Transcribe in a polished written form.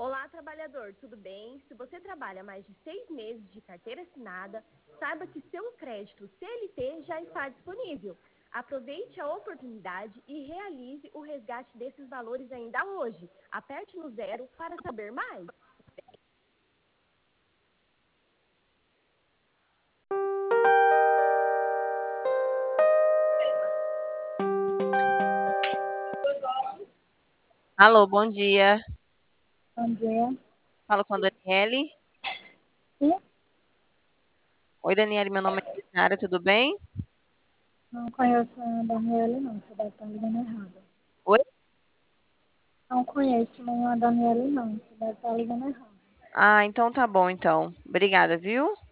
Olá, trabalhador, tudo bem? Se você trabalha mais de 6 meses de carteira assinada, saiba que seu crédito CLT já está disponível. Aproveite a oportunidade e realize o resgate desses valores ainda hoje. Aperte no zero para saber mais. Alô, bom dia. Bom dia. Falo com a Daniele. Sim, Oi, Daniele, meu nome é Nara, tudo bem? não conheço a Daniele, não. Você deve estar ligando errado. Oi? Não conheço a Daniele, não. Você deve estar ligando errado. Ah, então tá bom, então. Obrigada, viu?